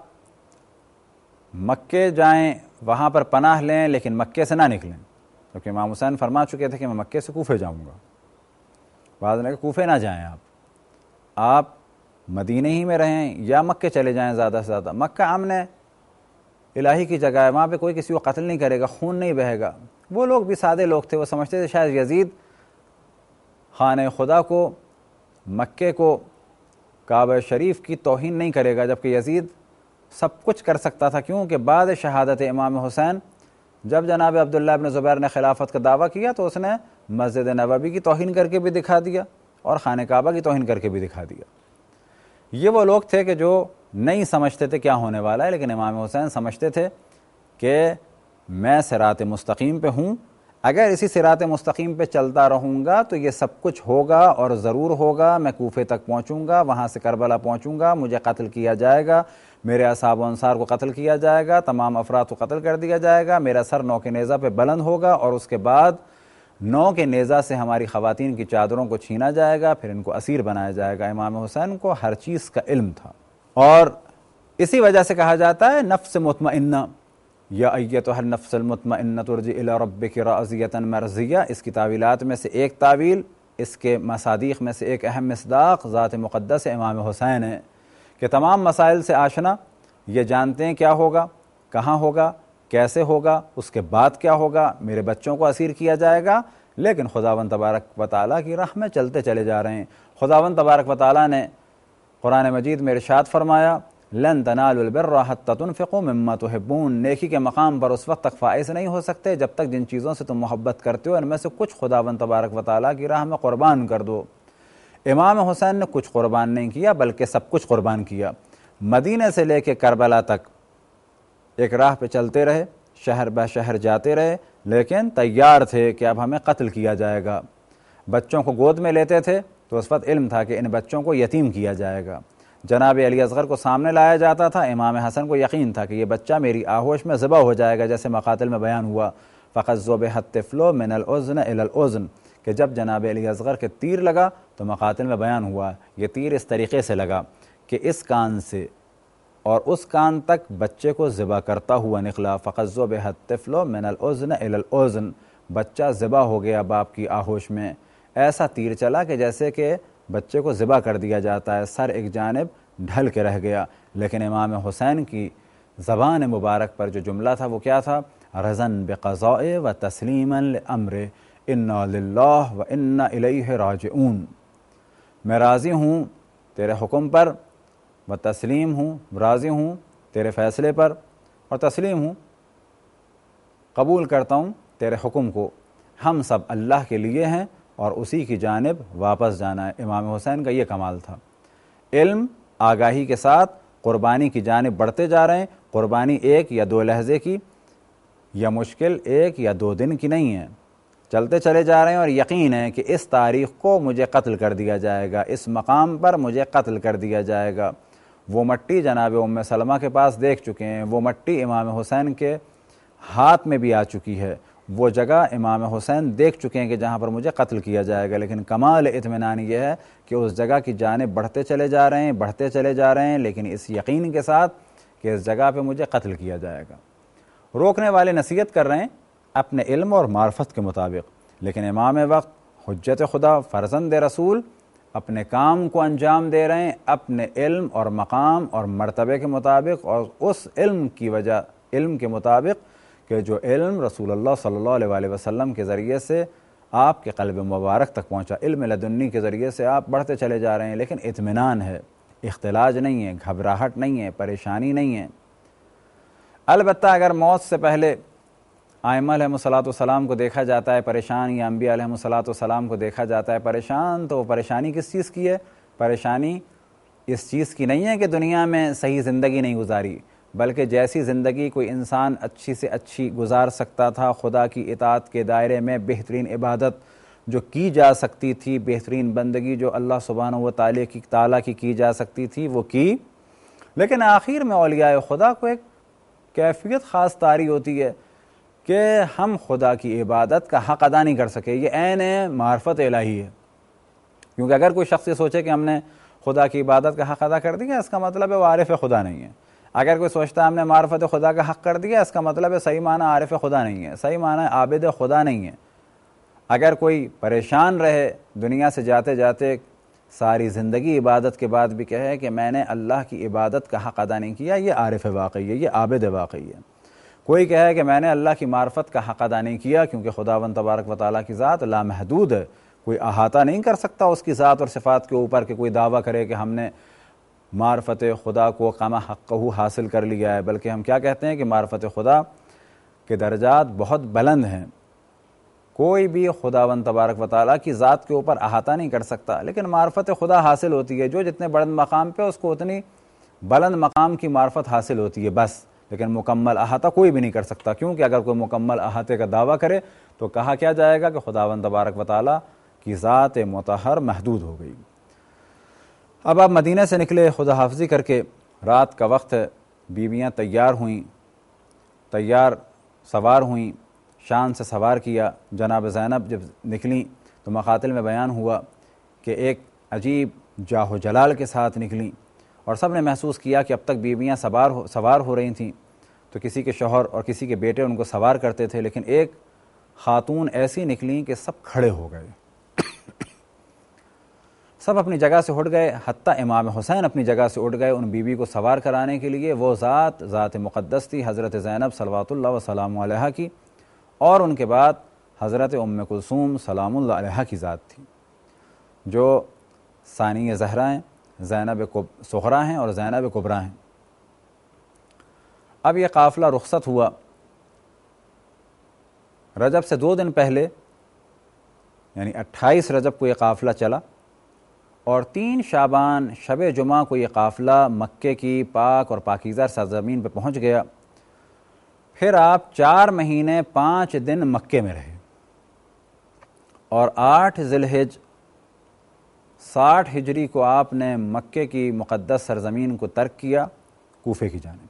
Speaker 2: مکے جائیں، وہاں پر پناہ لیں، لیکن مکے سے نہ نکلیں، کیونکہ امام حسین فرما چکے تھے کہ میں مکے سے کوفے جاؤں گا۔ بعض نے کہا کوفے نہ جائیں، آپ مدینہ ہی میں رہیں یا مکے چلے جائیں زیادہ سے زیادہ، مکہ امن الہی کی جگہ ہے، وہاں پہ کوئی کسی کو قتل نہیں کرے گا، خون نہیں بہے گا۔ وہ لوگ بھی سادے لوگ تھے، وہ سمجھتے تھے شاید یزید خانہ خدا کو، مکے کو، کعبہ شریف کی توہین نہیں کرے گا، جبکہ یزید سب کچھ کر سکتا تھا۔ کیونکہ بعد شہادت امام حسین جب جناب عبداللہ ابن زبیر نے خلافت کا دعویٰ کیا تو اس نے مسجد نبوی کی توہین کر کے بھی دکھا دیا اور خانہ کعبہ کی توہین کر کے بھی دکھا دیا۔ یہ وہ لوگ تھے کہ جو نہیں سمجھتے تھے کیا ہونے والا ہے، لیکن امام حسین سمجھتے تھے کہ میں صراط مستقیم پہ ہوں، اگر اسی صراط مستقیم پہ چلتا رہوں گا تو یہ سب کچھ ہوگا اور ضرور ہوگا، میں کوفے تک پہنچوں گا، وہاں سے کربلا پہنچوں گا، مجھے قتل کیا جائے گا، میرے اصحاب و انصار کو قتل کیا جائے گا، تمام افراد کو قتل کر دیا جائے گا، میرا سر نو کے نیزہ پہ بلند ہوگا، اور اس کے بعد نو کے نیزہ سے ہماری خواتین کی چادروں کو چھینا جائے گا، پھر ان کو اسیر بنایا جائے گا۔ امام حسین کو ہر چیز کا علم تھا، اور اسی وجہ سے کہا جاتا ہے نفس مطمئنہ، یا ایتها النفس المطمئنہ ارجعی الی ربک راضیۃ مرضیہ۔ اس کی تعویلات میں سے ایک تعویل، اس کے مصادیق میں سے ایک اہم مصداق ذات مقدس امام حسین ہے کہ تمام مسائل سے آشنا، یہ جانتے ہیں کیا ہوگا، کہاں ہوگا، کیسے ہوگا، اس کے بعد کیا ہوگا، میرے بچوں کو اسیر کیا جائے گا، لیکن خداوند تبارک و تعالیٰ کی راہ میں چلتے چلے جا رہے ہیں۔ خداوند تبارک و تعالیٰ نے قرآن مجید میں ارشاد فرمایا لن تنالوا البر حتى تنفقوا مما تحبون، نیکی کے مقام پر اس وقت تک فائز نہیں ہو سکتے جب تک جن چیزوں سے تم محبت کرتے ہو ان میں سے کچھ خداوند تبارک و تعالیٰ کی راہ میں قربان کر دو۔ امام حسین نے کچھ قربان نہیں کیا بلکہ سب کچھ قربان کیا۔ مدینہ سے لے کے کربلا تک ایک راہ پہ چلتے رہے، شہر بہ شہر جاتے رہے، لیکن تیار تھے کہ اب ہمیں قتل کیا جائے گا۔ بچوں کو گود میں لیتے تھے تو اس وقت علم تھا کہ ان بچوں کو یتیم کیا جائے گا۔ جناب علی اصغر کو سامنے لایا جاتا تھا، امام حسن کو یقین تھا کہ یہ بچہ میری آغوش میں ذبح ہو جائے گا، جیسے مقاتل میں بیان ہوا فقط ذبح الطفل من الاذن الى الاذن، کہ جب جناب علی اصغر کے تیر لگا تو مقاتل میں بیان ہوا یہ تیر اس طریقے سے لگا کہ اس کان سے اور اس کان تک بچے کو ذبح کرتا ہوا نکلا. فقد ذبح الطفل من الاذن الى الاذن، بچہ ذبح ہو گیا باپ کی آغوش میں. ایسا تیر چلا کہ جیسے کہ بچے کو ذبح کر دیا جاتا ہے، سر ایک جانب ڈھل کے رہ گیا. لیکن امام حسین کی زبان مبارک پر جو جملہ تھا وہ کیا تھا؟ رضن بقضاء و تسلیما لامر انا للہ و انا الیہ راجعون. میں راضی ہوں تیرے حکم پر، و تسلیم ہوں، راضی ہوں تیرے فیصلے پر، اور تسلیم ہوں، قبول کرتا ہوں تیرے حکم کو. ہم سب اللہ کے لیے ہیں اور اسی کی جانب واپس جانا ہے. امام حسین کا یہ کمال تھا. علم آگاہی کے ساتھ قربانی کی جانب بڑھتے جا رہے ہیں. قربانی ایک یا دو لحظے کی یا مشکل ایک یا دو دن کی نہیں ہے، چلتے چلے جا رہے ہیں اور یقین ہے کہ اس تاریخ کو مجھے قتل کر دیا جائے گا، اس مقام پر مجھے قتل کر دیا جائے گا. وہ مٹی جناب ام سلمہ کے پاس دیکھ چکے ہیں، وہ مٹی امام حسین کے ہاتھ میں بھی آ چکی ہے، وہ جگہ امام حسین دیکھ چکے ہیں کہ جہاں پر مجھے قتل کیا جائے گا. لیکن کمال اطمینان یہ ہے کہ اس جگہ کی جانب بڑھتے چلے جا رہے ہیں، بڑھتے چلے جا رہے ہیں، لیکن اس یقین کے ساتھ کہ اس جگہ پہ مجھے قتل کیا جائے گا. روکنے والے نصیحت کر رہے ہیں اپنے علم اور معرفت کے مطابق، لیکن امام وقت، حجت خدا، فرزند رسول اپنے کام کو انجام دے رہے ہیں اپنے علم اور مقام اور مرتبے کے مطابق، اور اس علم کے مطابق کہ جو علم رسول اللہ صلی اللہ علیہ وسلم کے ذریعے سے آپ کے قلب مبارک تک پہنچا. علم لدنی کے ذریعے سے آپ بڑھتے چلے جا رہے ہیں، لیکن اطمینان ہے، اختلاج نہیں ہے، گھبراہٹ نہیں ہے، پریشانی نہیں ہے. البتہ اگر موت سے پہلے ائمہ علیہ الصلوۃ والسلام کو دیکھا جاتا ہے پریشان، یا انبیاء علیہ الصلوۃ والسلام کو دیکھا جاتا ہے پریشان، تو وہ پریشانی کس چیز کی ہے؟ پریشانی اس چیز کی نہیں ہے کہ دنیا میں صحیح زندگی نہیں گزاری، بلکہ جیسی زندگی کوئی انسان اچھی سے اچھی گزار سکتا تھا، خدا کی اطاعت کے دائرے میں بہترین عبادت جو کی جا سکتی تھی، بہترین بندگی جو اللہ سبحانہ و تعالیٰ کی جا سکتی تھی وہ کی. لیکن آخر میں اولیاء خدا کو ایک کیفیت خاص طاری ہوتی ہے کہ ہم خدا کی عبادت کا حق ادا نہیں کر سکے. یہ عین معرفت الہی ہے، کیونکہ اگر کوئی شخص یہ سوچے کہ ہم نے خدا کی عبادت کا حق ادا کر دیا، اس کا مطلب ہے وہ عارف خدا نہیں ہے. اگر کوئی سوچتا ہے ہم نے معرفت خدا کا حق کر دیا، اس کا مطلب ہے صحیح معنی عارف خدا نہیں ہے، صحیح معنی عابد خدا نہیں ہے. اگر کوئی پریشان رہے دنیا سے جاتے جاتے ساری زندگی عبادت کے بعد بھی کہے کہ میں نے اللہ کی عبادت کا حق ادا نہیں کیا، یہ عارف واقعی ہے، یہ عابد واقعی ہے. کوئی کہے کہ میں نے اللہ کی معرفت کا حق ادا نہیں کیا کیونکہ خداوند تبارک و تعالیٰ کی ذات لامحدود ہے، کوئی احاطہ نہیں کر سکتا اس کی ذات اور صفات کے اوپر کہ کوئی دعویٰ کرے کہ ہم نے معرفت خدا کو کما حقہ حاصل کر لیا ہے. بلکہ ہم کیا کہتے ہیں کہ معرفت خدا کے درجات بہت بلند ہیں، کوئی بھی خداوند تبارک و تعالیٰ کی ذات کے اوپر احاطہ نہیں کر سکتا. لیکن معرفت خدا حاصل ہوتی ہے جو جتنے بلند مقام پہ اس کو اتنی بلند مقام کی معرفت حاصل ہوتی ہے بس. لیکن مکمل احاطہ کوئی بھی نہیں کر سکتا، کیونکہ اگر کوئی مکمل احاطے کا دعویٰ کرے تو کہا کیا جائے گا کہ خداوند تبارک و تعالیٰ کی ذات مطہر محدود ہو گئی. اب آپ مدینہ سے نکلے خدا حافظی کر کے، رات کا وقت ہے، بیویاں تیار ہوئیں، سوار ہوئیں، شان سے سوار کیا. جناب زینب جب نکلیں تو مقاتل میں بیان ہوا کہ ایک عجیب جاہ و جلال کے ساتھ نکلیں، اور سب نے محسوس کیا کہ اب تک بیویاں سوار ہو رہی تھیں تو کسی کے شوہر اور کسی کے بیٹے ان کو سوار کرتے تھے، لیکن ایک خاتون ایسی نکلیں کہ سب کھڑے ہو گئے، سب اپنی جگہ سے اٹھ گئے، حتیٰ امام حسین اپنی جگہ سے اٹھ گئے ان بیوی کو سوار کرانے کے لیے. وہ ذات مقدس تھی حضرت زینب صلوات اللہ وسلام علیہا کی، اور ان کے بعد حضرت ام کلثوم سلام اللہ علیہا کی ذات تھی جو ثانی زہرا ہیں، زینب صغریٰ ہیں اور زینب کبریٰ ہیں. اب یہ قافلہ رخصت ہوا رجب سے 2 دن پہلے، یعنی 28 رجب کو یہ قافلہ چلا، اور 3 شعبان شب جمعہ کو یہ قافلہ مکے کی پاک اور پاکیزہ سرزمین پہ پہنچ گیا. پھر آپ 4 مہینے 5 دن مکے میں رہے، اور 8 ذی الحجہ 60 ہجری کو آپ نے مکے کی مقدس سرزمین کو ترک کیا کوفے کی جانب.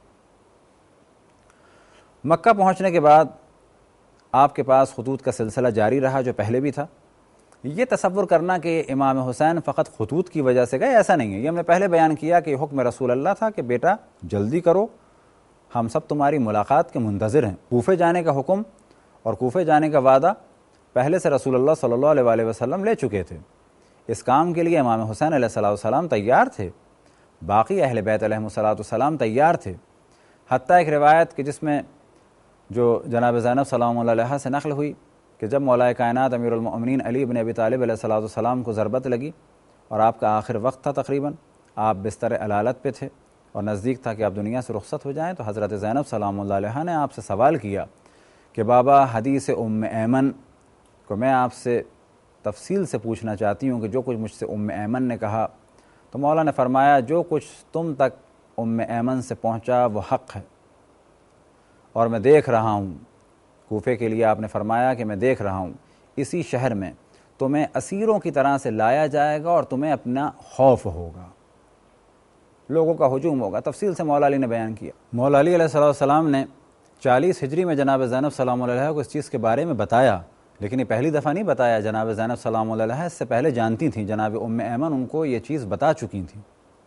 Speaker 2: مکہ پہنچنے کے بعد آپ کے پاس خطوط کا سلسلہ جاری رہا جو پہلے بھی تھا. یہ تصور کرنا کہ امام حسین فقط خطوط کی وجہ سے گئے، ایسا نہیں ہے۔ یہ ہم نے پہلے بیان کیا کہ حکم رسول اللہ تھا کہ بیٹا جلدی کرو، ہم سب تمہاری ملاقات کے منتظر ہیں۔ کوفے جانے کا حکم اور کوفے جانے کا وعدہ پہلے سے رسول اللہ صلی اللہ علیہ وسلم لے چکے تھے۔ اس کام کے لیے امام حسین علیہ السلام تیار تھے، باقی اہل بیت علیہ السلام تیار تھے۔ حتیٰ ایک روایت کہ جس میں جو جناب زینب سلام اللہ علیہ سے نقل ہوئی کہ جب مولا کائنات امیر المؤمنین علی بن ابی طالب علیہ السلام کو ضربت لگی اور آپ کا آخر وقت تھا، تقریباً آپ بستر علالت پہ تھے اور نزدیک تھا کہ آپ دنیا سے رخصت ہو جائیں، تو حضرت زینب سلام اللہ علیہ نے آپ سے سوال کیا کہ بابا حدیث ایمن کو میں آپ سے تفصیل سے پوچھنا چاہتی ہوں کہ جو کچھ مجھ سے ایمن نے کہا، تو مولا نے فرمایا جو کچھ تم تک ایمن سے پہنچا وہ حق ہے، اور میں دیکھ رہا ہوں۔ کوفے کے لیے آپ نے فرمایا کہ میں دیکھ رہا ہوں اسی شہر میں تمہیں اسیروں کی طرح سے لایا جائے گا اور تمہیں اپنا خوف ہوگا، لوگوں کا ہجوم ہوگا۔ تفصیل سے مولا علی نے بیان کیا۔ مولا علی علیہ السلام نے 40 ہجری میں جناب زینب سلام اللہ علیہ کو اس چیز کے بارے میں بتایا، لیکن یہ پہلی دفعہ نہیں بتایا۔ جناب زینب سلام اللہ علیہ اس سے پہلے جانتی تھیں، جناب ایمن ان کو یہ چیز بتا چکی تھیں،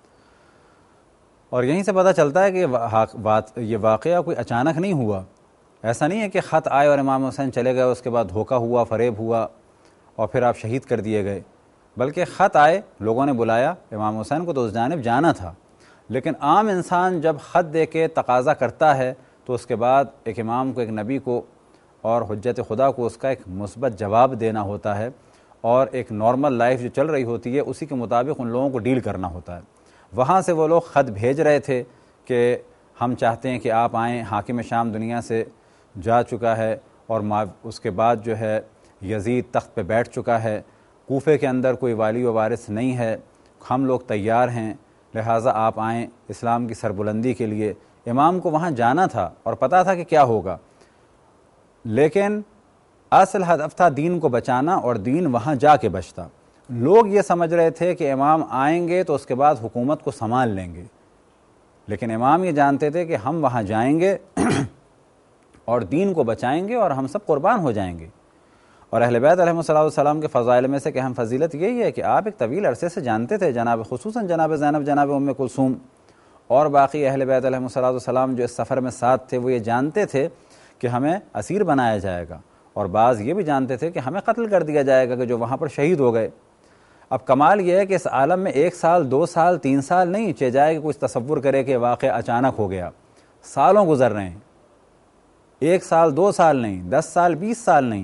Speaker 2: اور یہیں سے پتہ چلتا ہے کہ یہ واقعہ کوئی اچانک نہیں ہوا۔ ایسا نہیں ہے کہ خط آئے اور امام حسین چلے گئے، اس کے بعد دھوکہ ہوا، فریب ہوا اور پھر آپ شہید کر دیے گئے، بلکہ خط آئے، لوگوں نے بلایا، امام حسین کو تو اس جانب جانا تھا، لیکن عام انسان جب خط دے کے تقاضا کرتا ہے تو اس کے بعد ایک امام کو، ایک نبی کو اور حجت خدا کو اس کا ایک مثبت جواب دینا ہوتا ہے، اور ایک نارمل لائف جو چل رہی ہوتی ہے اسی کے مطابق ان لوگوں کو ڈیل کرنا ہوتا ہے۔ وہاں سے وہ لوگ خط بھیج رہے تھے کہ ہم چاہتے ہیں کہ آپ آئیں، حاکم شام دنیا سے جا چکا ہے اور اس کے بعد جو ہے یزید تخت پہ بیٹھ چکا ہے، کوفے کے اندر کوئی والی و وارث نہیں ہے، ہم لوگ تیار ہیں، لہٰذا آپ آئیں اسلام کی سربلندی کے لیے۔ امام کو وہاں جانا تھا اور پتہ تھا کہ کیا ہوگا، لیکن اصل ہدف تھا دین کو بچانا، اور دین وہاں جا کے بچتا۔ لوگ یہ سمجھ رہے تھے کہ امام آئیں گے تو اس کے بعد حکومت کو سنبھال لیں گے، لیکن امام یہ جانتے تھے کہ ہم وہاں جائیں گے اور دین کو بچائیں گے اور ہم سب قربان ہو جائیں گے۔ اور اہل بیت علیہ السلام کے فضائل میں سے کہ اہم فضیلت یہی ہے کہ آپ ایک طویل عرصے سے جانتے تھے، خصوصاً جناب زینب، جناب کلثوم اور باقی اہل بیت علیہ السلام جو اس سفر میں ساتھ تھے، وہ یہ جانتے تھے کہ ہمیں اسیر بنایا جائے گا، اور بعض یہ بھی جانتے تھے کہ ہمیں قتل کر دیا جائے گا، کہ جو وہاں پر شہید ہو گئے۔ اب کمال یہ ہے کہ اس عالم میں 1 سال 2 سال 3 سال نہیں چہ جائے کہ کچھ تصور کرے کہ واقعہ اچانک ہو گیا، سالوں گزر رہے ہیں، 1 سال 2 سال نہیں، 10 سال 20 سال نہیں،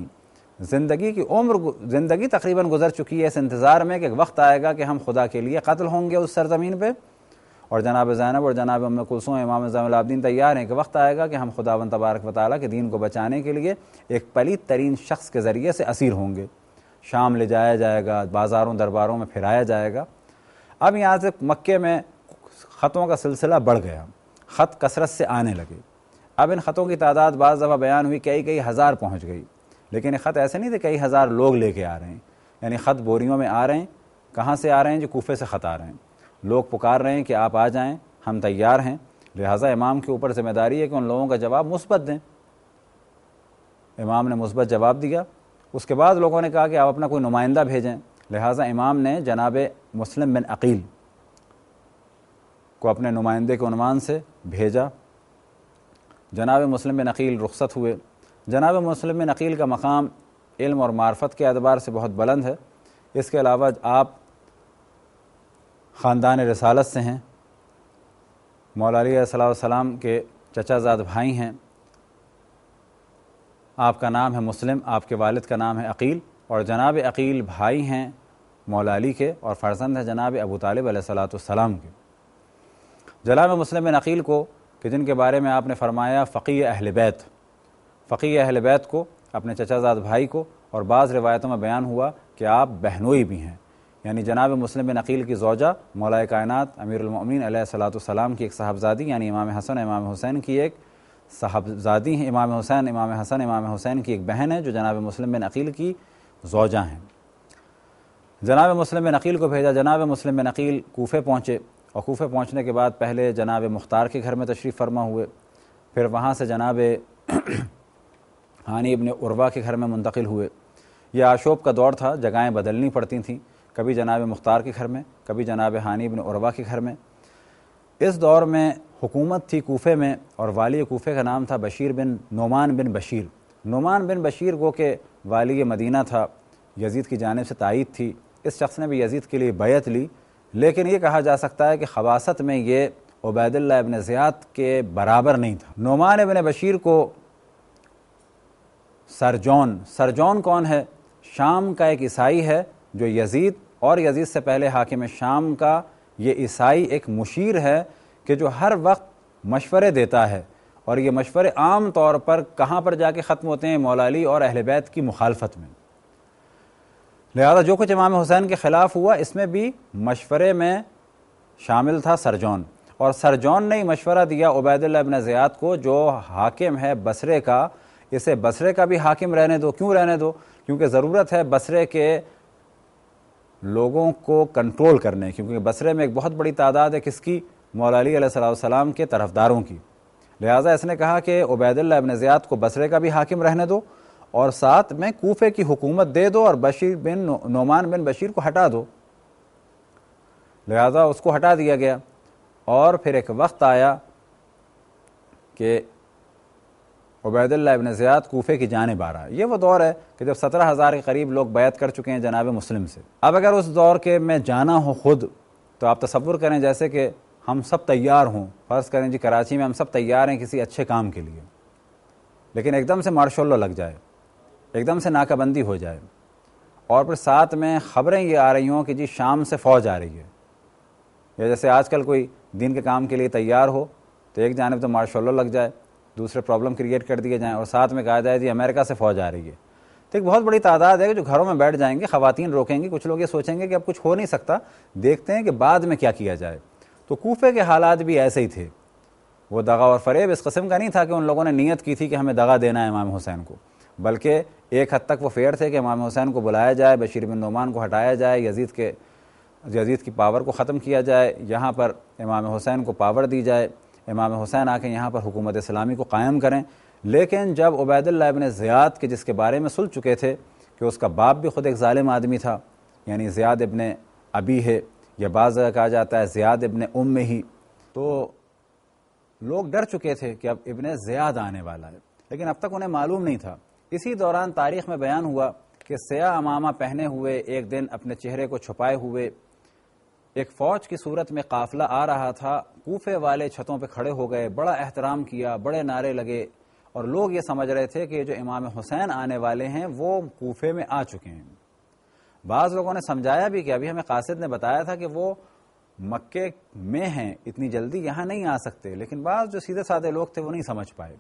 Speaker 2: زندگی تقریباً گزر چکی ہے اس انتظار میں کہ وقت آئے گا کہ ہم خدا کے لیے قتل ہوں گے اس سرزمین پہ، اور جناب زینب اور جناب کلثوم، امام زین العابدین تیار ہیں کہ وقت آئے گا کہ ہم خداوند تبارک و تعالیٰ کے دین کو بچانے کے لیے ایک پلید ترین شخص کے ذریعے سے اسیر ہوں گے، شام لے جایا جائے گا، بازاروں درباروں میں پھرایا جائے گا۔ اب یہاں سے مکے میں خطوں کا سلسلہ بڑھ گیا، خط کثرت سے آنے لگے۔ اب ان خطوں کی تعداد بعض دفعہ بیان ہوئی کئی ہزار پہنچ گئی، لیکن یہ خط ایسے نہیں تھے کئی ہزار لوگ لے کے آ رہے ہیں، یعنی خط بوریوں میں آ رہے ہیں۔ کہاں سے آ رہے ہیں؟ جو کوفے سے خط آ رہے ہیں، لوگ پکار رہے ہیں کہ آپ آ جائیں، ہم تیار ہیں، لہٰذا امام کے اوپر ذمہ داری ہے کہ ان لوگوں کا جواب مثبت دیں۔ امام نے مثبت جواب دیا۔ اس کے بعد لوگوں نے کہا کہ آپ اپنا کوئی نمائندہ بھیجیں، لہٰذا امام نے جناب مسلم بن عقیل کو اپنے نمائندے کے عنوان سے بھیجا۔ جناب مسلم بن عقیل رخصت ہوئے۔ جناب مسلم بن عقیل کا مقام علم اور معرفت کے اعتبار سے بہت بلند ہے۔ اس کے علاوہ آپ خاندان رسالت سے ہیں، مولا علی علیہ السلام کے چچا زاد بھائی ہیں، آپ کا نام ہے مسلم، آپ کے والد کا نام ہے عقیل، اور جناب عقیل بھائی ہیں مولا علی کے، اور فرزند ہے جناب ابو طالب علیہ السلام کے۔ جناب مسلم بن عقیل کو، کہ جن کے بارے میں آپ نے فرمایا فقیہ اہل بیت کو، اپنے چچا زاد بھائی کو، اور بعض روایتوں میں بیان ہوا کہ آپ بہنوئی بھی ہیں، یعنی جناب مسلم بن عقیل کی زوجہ مولا کائنات امیر المؤمنین علیہ السلام کی ایک صاحبزادی، یعنی امام حسن امام حسین کی ایک صاحبزادی ہیں، امام حسین کی ایک بہن ہے جو جناب مسلم بن عقیل کی زوجہ ہیں۔ جناب مسلم بن عقیل کو بھیجا۔ جناب مسلم بن عقیل کوفے پہنچے، اور کوفے پہنچنے کے بعد پہلے جناب مختار کے گھر میں تشریف فرما ہوئے، پھر وہاں سے جناب ہانی ابن عروہ کے گھر میں منتقل ہوئے۔ یہ آشوب کا دور تھا، جگہیں بدلنی پڑتی تھیں، کبھی جناب مختار کے گھر میں، کبھی جناب ہانی بن عروہ کے گھر میں۔ اس دور میں حکومت تھی کوفے میں، اور والی کوفے کا نام تھا بشیر بن نعمان بن بشیر۔ نعمان بن بشیر گو کہ والی مدینہ تھا، یزید کی جانب سے تائید تھی، اس شخص نے بھی یزید کے لیے بیعت لی، لیکن یہ کہا جا سکتا ہے کہ خباثت میں یہ عبید اللہ ابن زیاد کے برابر نہیں تھا۔ نعمان ابن بشیر کو سرجون کون ہے؟ شام کا ایک عیسائی ہے جو یزید اور یزید سے پہلے حاکم شام کا یہ عیسائی ایک مشیر ہے کہ جو ہر وقت مشورے دیتا ہے، اور یہ مشورے عام طور پر کہاں پر جا کے ختم ہوتے ہیں؟ مولا علی اور اہل بیت کی مخالفت میں۔ لہذا جو کچھ امام حسین کے خلاف ہوا اس میں بھی مشورے میں شامل تھا سرجون، اور سرجون نے مشورہ دیا عبید اللہ ابن زیاد کو جو حاکم ہے بصرے کا، اسے بصرے کا بھی حاکم رہنے دو۔ کیوں رہنے دو؟ کیونکہ ضرورت ہے بصرے کے لوگوں کو کنٹرول کرنے، کیونکہ بصرے میں ایک بہت بڑی تعداد ہے کس کی؟ مولا علی علیہ السلام کے طرفداروں کی۔ لہٰذا اس نے کہا کہ عبید اللہ ابن زیاد کو بصرے کا بھی حاکم رہنے دو، اور ساتھ میں کوفے کی حکومت دے دو، اور نعمان بن بشیر کو ہٹا دو۔ لہذا اس کو ہٹا دیا گیا، اور پھر ایک وقت آیا کہ عبید اللہ ابن زیاد کوفے کی جانب آ رہا ہے۔ یہ وہ دور ہے کہ جب 17,000 کے قریب لوگ بیعت کر چکے ہیں جناب مسلم سے۔ اب اگر اس دور کے میں جانا ہو خود، تو آپ تصور کریں جیسے کہ ہم سب تیار ہوں، فرض کریں جی کراچی میں ہم سب تیار ہیں کسی اچھے کام کے لیے، لیکن ایک دم سے مارشل لا لگ جائے، ایک دم سے ناکہ بندی ہو جائے، اور پھر ساتھ میں خبریں یہ آ رہی ہوں کہ جی شام سے فوج آ رہی ہے، یا جیسے آج کل کوئی دین کے کام کے لیے تیار ہو تو ایک جانب تو مارشل لا لگ جائے، دوسرے پرابلم کریٹ کر دیے جائیں، اور ساتھ میں کہا جائے جی امریکہ سے فوج آ رہی ہے، تو ایک بہت بڑی تعداد ہے کہ جو گھروں میں بیٹھ جائیں گے، خواتین روکیں گی، کچھ لوگ یہ سوچیں گے کہ اب کچھ ہو نہیں سکتا، دیکھتے ہیں کہ بعد میں کیا کیا جائے۔ تو کوفے کے حالات بھی ایسے ہی تھے، وہ دغا اور فریب اس قسم کا نہیں تھا کہ ان لوگوں نے نیت کی تھی کہ ہمیں دغا دینا ہے امام حسین کو، بلکہ ایک حد تک وہ فیئر تھے کہ امام حسین کو بلایا جائے، بشیر بن نعمان کو ہٹایا جائے، یزید کی پاور کو ختم کیا جائے، یہاں پر امام حسین کو پاور دی جائے، امام حسین آ کے یہاں پر حکومت اسلامی کو قائم کریں۔ لیکن جب عبید اللہ ابن زیاد کے جس کے بارے میں سن چکے تھے کہ اس کا باپ بھی خود ایک ظالم آدمی تھا، یعنی زیاد ابن ابی ہے، یا بعض کہا جاتا ہے زیاد ابن ام ہی، تو لوگ ڈر چکے تھے کہ اب ابن زیاد آنے والا ہے، لیکن اب تک انہیں معلوم نہیں تھا۔ اسی دوران تاریخ میں بیان ہوا کہ سیاہ امامہ پہنے ہوئے ایک دن اپنے چہرے کو چھپائے ہوئے ایک فوج کی صورت میں قافلہ آ رہا تھا، کوفے والے چھتوں پہ کھڑے ہو گئے، بڑا احترام کیا، بڑے نعرے لگے، اور لوگ یہ سمجھ رہے تھے کہ جو امام حسین آنے والے ہیں وہ کوفے میں آ چکے ہیں۔ بعض لوگوں نے سمجھایا بھی کہ ابھی ہمیں قاصد نے بتایا تھا کہ وہ مکے میں ہیں، اتنی جلدی یہاں نہیں آ سکتے، لیکن بعض جو سیدھے سادے لوگ تھے وہ نہیں سمجھ پائے۔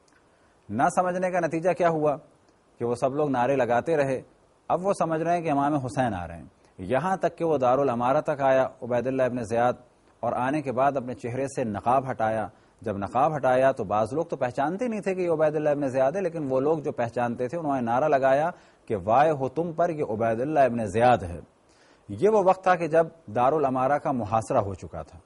Speaker 2: نہ سمجھنے کا نتیجہ کیا ہوا کہ وہ سب لوگ نعرے لگاتے رہے، اب وہ سمجھ رہے ہیں کہ امام حسین آ رہے ہیں، یہاں تک کہ وہ دارالامارہ تک آیا عبید اللہ ابن زیاد، اور آنے کے بعد اپنے چہرے سے نقاب ہٹایا۔ جب نقاب ہٹایا تو بعض لوگ تو پہچانتے نہیں تھے کہ یہ عبید اللہ ابن زیاد ہے، لیکن وہ لوگ جو پہچانتے تھے انہوں نے نعرہ لگایا کہ وائے ہو تم پر، یہ عبید اللہ ابن زیاد ہے۔ یہ وہ وقت تھا کہ جب دارالامارہ کا محاصرہ ہو چکا تھا،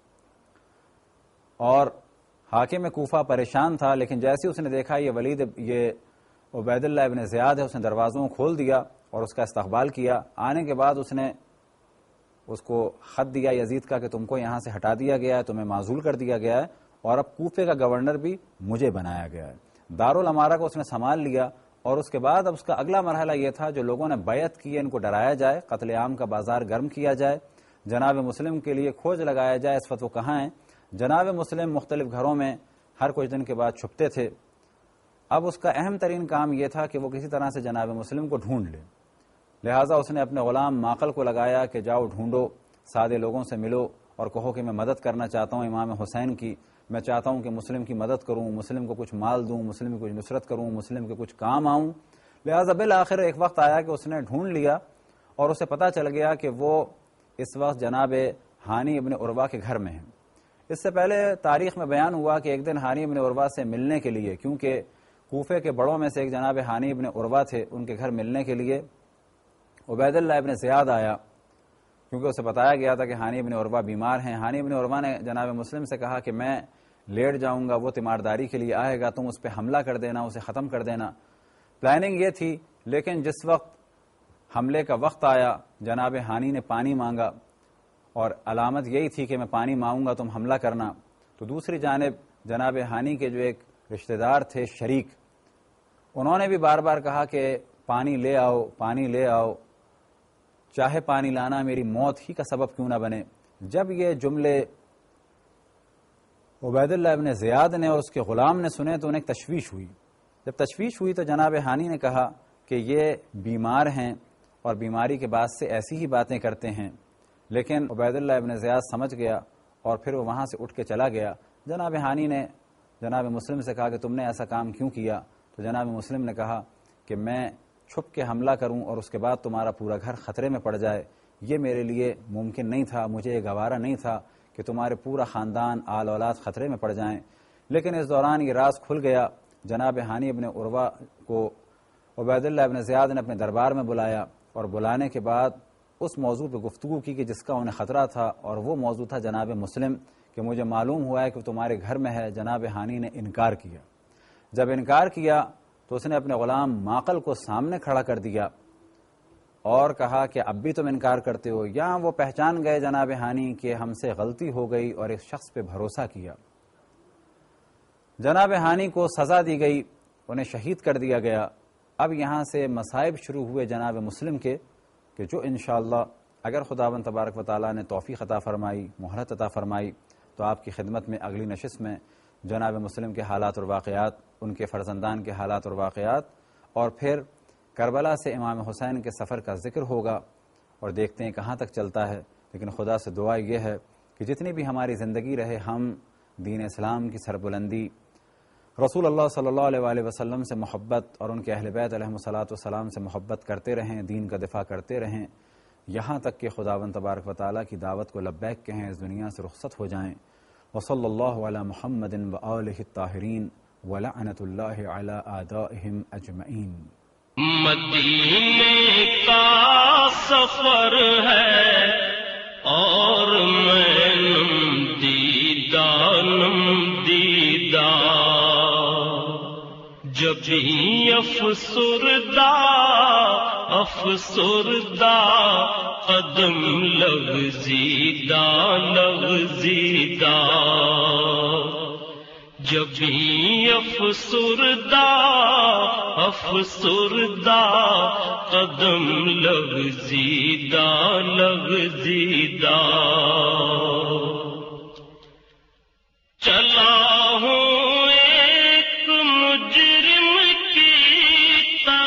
Speaker 2: اور حاکم کوفہ پریشان تھا، لیکن جیسے اس نے دیکھا یہ عبید اللہ ابن زیاد ہے، اس نے دروازوں کو کھول دیا اور اس کا استقبال کیا۔ آنے کے بعد اس نے اس کو خط دیا یزید کا کہ تم کو یہاں سے ہٹا دیا گیا ہے، تمہیں معزول کر دیا گیا ہے، اور اب کوفے کا گورنر بھی مجھے بنایا گیا ہے۔ دارالامارہ کو اس نے سنبھال لیا، اور اس کے بعد اب اس کا اگلا مرحلہ یہ تھا جو لوگوں نے بیعت کی ہے ان کو ڈرایا جائے، قتل عام کا بازار گرم کیا جائے، جناب مسلم کے لیے کھوج لگایا جائے اس وقت وہ کہاں ہیں۔ جناب مسلم مختلف گھروں میں ہر کچھ دن کے بعد چھپتے تھے، اب اس کا اہم ترین کام یہ تھا کہ وہ کسی طرح سے جناب مسلم کو ڈھونڈ لے۔ لہٰذا اس نے اپنے غلام معقل کو لگایا کہ جاؤ ڈھونڈو، سادے لوگوں سے ملو اور کہو کہ میں مدد کرنا چاہتا ہوں امام حسین کی، میں چاہتا ہوں کہ مسلم کی مدد کروں، مسلم کو کچھ مال دوں، مسلم کی کچھ نصرت کروں، مسلم کے کچھ کام آؤں۔ لہٰذا بالآخر ایک وقت آیا کہ اس نے ڈھونڈ لیا، اور اسے پتہ چل گیا کہ وہ اس وقت جناب ہانی ابن عروہ کے گھر میں ہیں۔ اس سے پہلے تاریخ میں بیان ہوا کہ ایک دن ہانی ابن عروہ سے ملنے کے لیے، کیونکہ کوفے کے بڑوں میں سے ایک جناب ہانی ابن عروہ تھے، ان کے گھر ملنے کے لیے عبید اللہ ابن زیاد آیا، کیونکہ اسے بتایا گیا تھا کہ ہانی ابن عروہ بیمار ہیں۔ ہانی ابن عروہ نے جناب مسلم سے کہا کہ میں لیٹ جاؤں گا، وہ تیمارداری کے لیے آئے گا، تم اس پہ حملہ کر دینا، اسے ختم کر دینا۔ پلاننگ یہ تھی، لیکن جس وقت حملے کا وقت آیا، جناب ہانی نے پانی مانگا اور علامت یہی تھی کہ میں پانی مانگوں گا تم حملہ کرنا، تو دوسری جانب جناب ہانی کے جو ایک رشتہ دار تھے شریک، انہوں نے بھی بار بار کہا کہ پانی لے آؤ، پانی لے آؤ، چاہے پانی لانا میری موت ہی کا سبب کیوں نہ بنے۔ جب یہ جملے عبید اللہ ابن زیاد نے اور اس کے غلام نے سنے تو انہیں تشویش ہوئی۔ جب تشویش ہوئی تو جناب ہانی نے کہا کہ یہ بیمار ہیں اور بیماری کے بعد سے ایسی ہی باتیں کرتے ہیں، لیکن عبید اللہ ابن زیاد سمجھ گیا اور پھر وہ وہاں سے اٹھ کے چلا گیا۔ جناب ہانی نے جناب مسلم سے کہا کہ تم نے ایسا کام کیوں کیا؟ تو جناب مسلم نے کہا کہ میں چھپ کے حملہ کروں اور اس کے بعد تمہارا پورا گھر خطرے میں پڑ جائے، یہ میرے لیے ممکن نہیں تھا، مجھے یہ گوارا نہیں تھا کہ تمہارے پورا خاندان آل اولاد خطرے میں پڑ جائیں۔ لیکن اس دوران یہ راز کھل گیا۔ جناب ہانی ابن عروہ کو عبید اللہ ابن زیاد نے اپنے دربار میں بلایا اور بلانے کے بعد اس موضوع پہ گفتگو کی کہ جس کا انہیں خطرہ تھا، اور وہ موضوع تھا جناب مسلم کہ مجھے معلوم ہوا ہے کہ تمہارے گھر میں ہے۔ جناب ہانی نے انکار کیا۔ جب انکار کیا تو اس نے اپنے غلام معقل کو سامنے کھڑا کر دیا اور کہا کہ اب بھی تم انکار کرتے ہو۔ یہاں وہ پہچان گئے جناب ہانی کہ ہم سے غلطی ہو گئی اور ایک شخص پہ بھروسہ کیا۔ جناب ہانی کو سزا دی گئی، انہیں شہید کر دیا گیا۔ اب یہاں سے مصائب شروع ہوئے جناب مسلم کے کہ جو انشاءاللہ اگر خداوند تبارک و تعالیٰ نے توفیق عطا فرمائی، مہلت عطا فرمائی، تو آپ کی خدمت میں اگلی نشست میں جناب مسلم کے حالات اور واقعات، ان کے فرزندان کے حالات اور واقعات، اور پھر کربلا سے امام حسین کے سفر کا ذکر ہوگا، اور دیکھتے ہیں کہاں تک چلتا ہے۔ لیکن خدا سے دعا یہ ہے کہ جتنی بھی ہماری زندگی رہے ہم دین اسلام کی سربلندی، رسول اللہ صلی اللہ علیہ وآلہ وسلم سے محبت اور ان کے اہل بیت علیہم الصلاۃ والسلام سے محبت کرتے رہیں، دین کا دفاع کرتے رہیں، یہاں تک کہ خداوند تبارک و تعالیٰ کی دعوت کو لبیک کہیں، اس دنیا سے رخصت ہو جائیں۔ وصلی اللہ علی محمد وآلہ الطاہرین ولعنۃ اللہ علی اعدائہم اجمعین۔
Speaker 1: مدینے کا سفر ہے اور میں نم دیدہ جب بھی افسردہ قدم لغزیدہ جب بھی افسردہ قدم لغزیدہ چلا ہوں